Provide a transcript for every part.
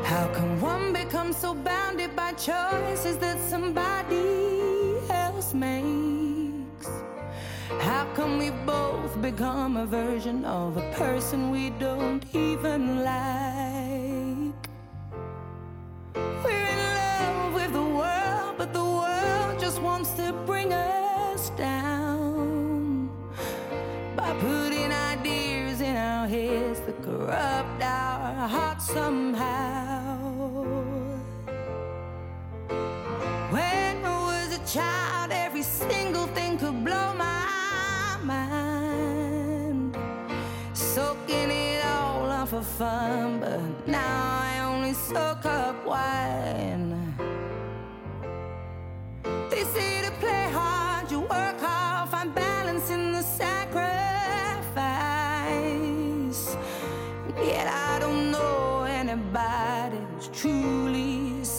How can one become so bounded by choices that somebody else makes? How can we both become a version of a person we don't even like? We're in love with the world, but the world just wants to bring us down by putting ideas in our heads that corrupt our hearts somehow. When I was a child, every single thing could blow my mind, soaking it all up for fun, but now I only soak up wine. They say to play hard, you work hard, find balance in the sacrifice. Yet I don't know anybody who's truly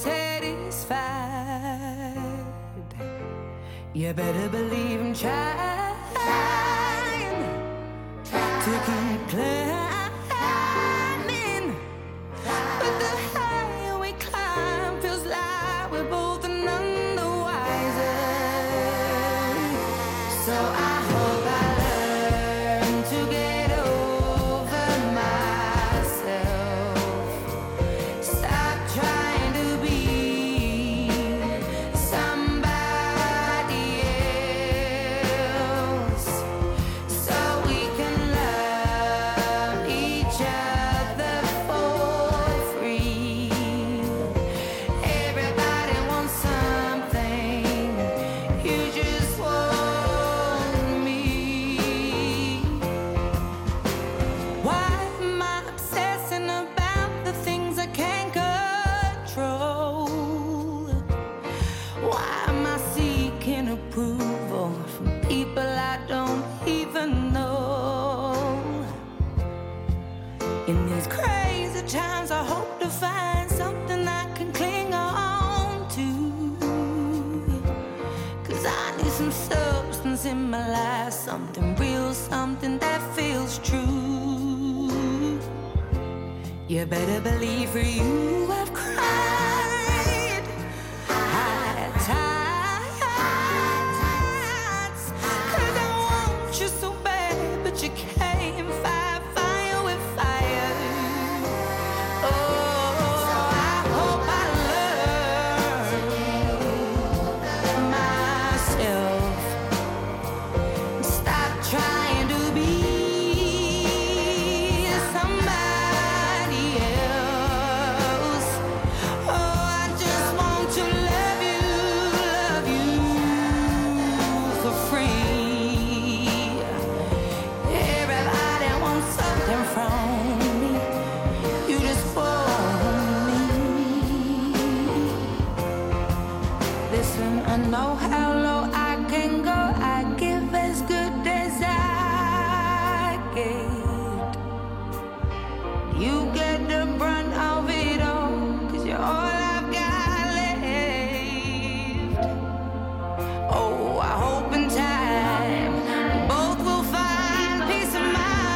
satisfied. You better believe I'm trying to keep climbing, but the higher we climb feels like we're both none the wiser. So I hope I learn to get over myself, stop trying to be somebody else, so we can love each other for free. Everybody wants something, you just want me. Why am I obsessing about the things I can't control? Why am I seeking approval from people I don't even know? In these crazy times, I hope to find something I can cling on to, 'cause I need some substance in my life, something real, something that feels true. You better believe for you I've cried high tides, 'cause I want you so bad, but you can't fight fire with fire. Oh, I hope I learn myself, stop trying to be somebody else. Oh, I just want to love you for free. Everybody wants something from me, you just want me. Listen, I know how low I can go, I give as good as I get. You get the brunt of it all, 'cause you're all I've got left. Oh, I hope in time both will find peace of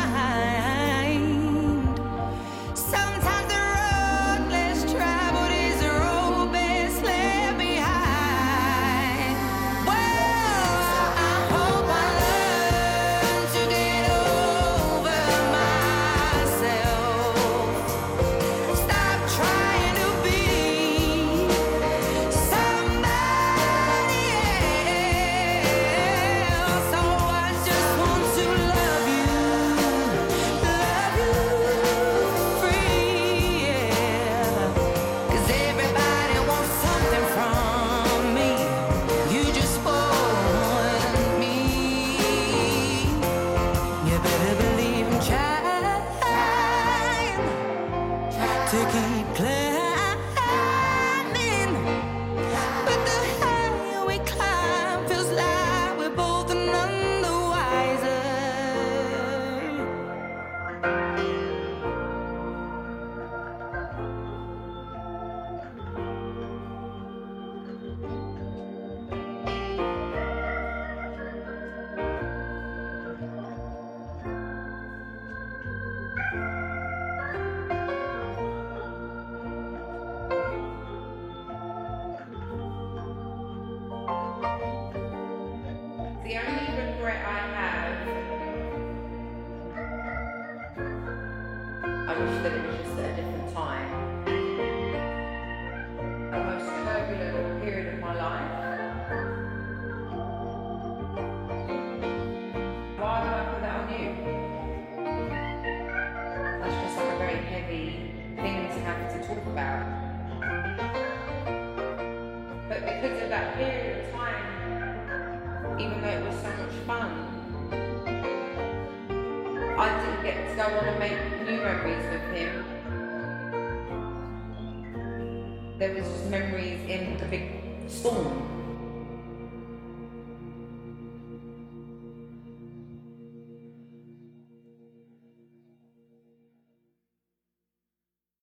mind. Sometimes the road less traveled is the road best left behind. Well, I hope I learn to get over myself, stop trying to be somebody else. Oh, I just want to love you free, yeah. 'Cause everybody wants something from me, you just want me. You better believe I'm trying to keep climbing, but the higher we climb feels like we're both none the wiser. I want to make new memories with him. There was just memories in the big storm.